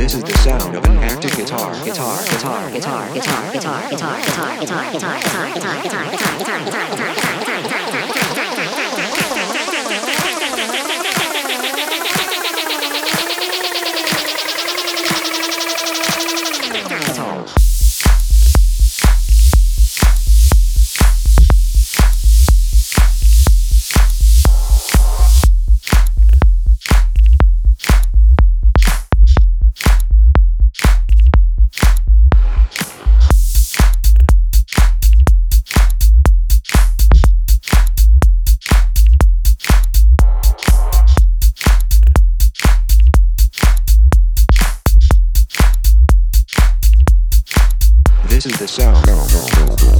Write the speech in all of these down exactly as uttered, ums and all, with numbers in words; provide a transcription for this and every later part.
This is the sound of an active guitar, guitar, guitar, guitar, guitar, guitar, guitar, guitar, guitar, guitar, guitar, guitar, guitar, guitar, guitar, guitar, This is the sound. No, no, no, no.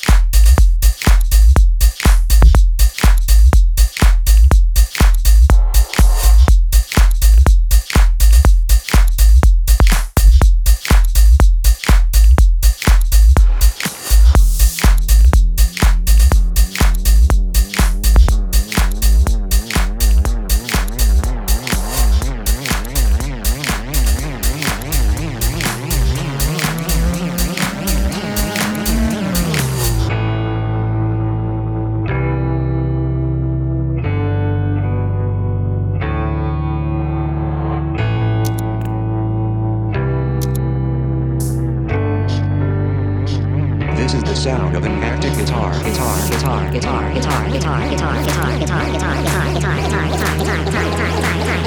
This is the sound of an active guitar, guitar, guitar, guitar, guitar, guitar, guitar, guitar, guitar, guitar, guitar, guitar, guitar, guitar, guitar,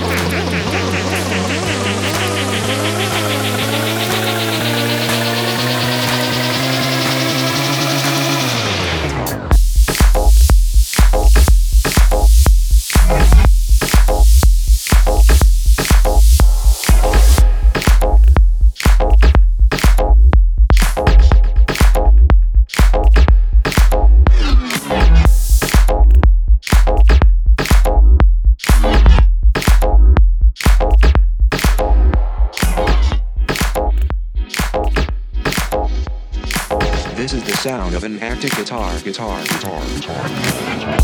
This is the sound of an active guitar, guitar, guitar, guitar, guitar.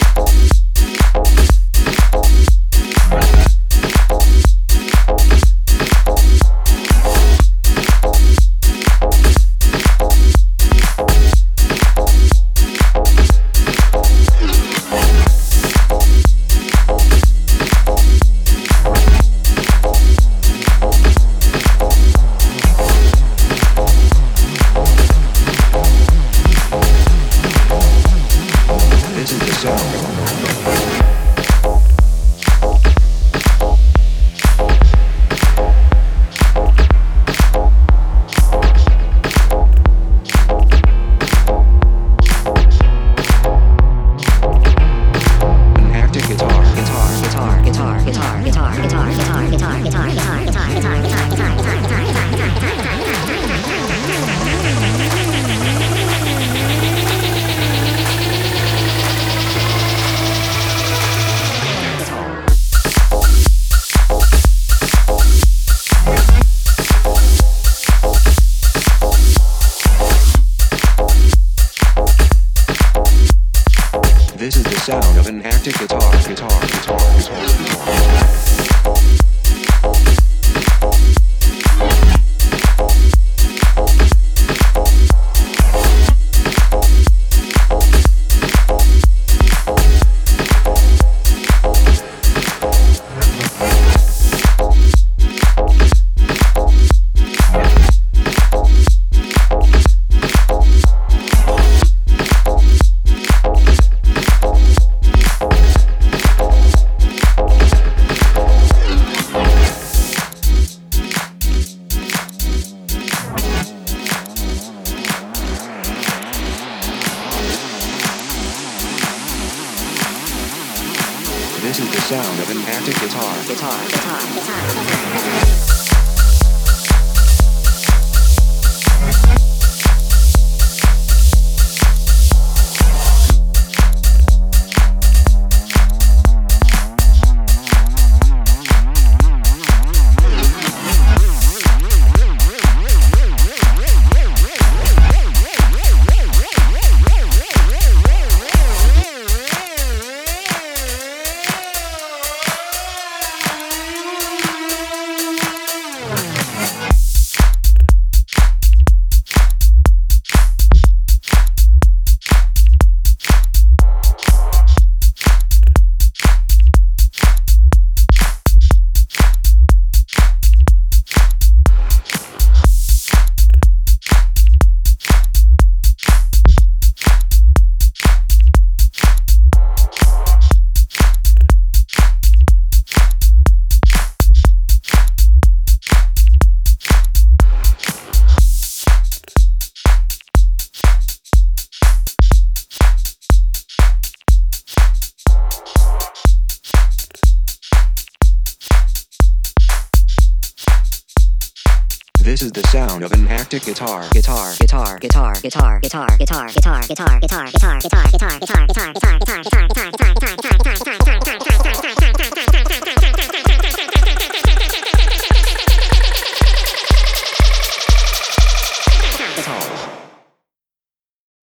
This is the sound. This is the sound of an active guitar, guitar, guitar, guitar, guitar. This is the sound of an active guitar, guitar, guitar, guitar, guitar. This is the sound of an active guitar. Guitar, guitar, guitar, guitar, guitar, guitar, guitar, guitar, guitar, guitar, guitar, guitar, guitar, guitar, guitar, guitar, guitar, guitar.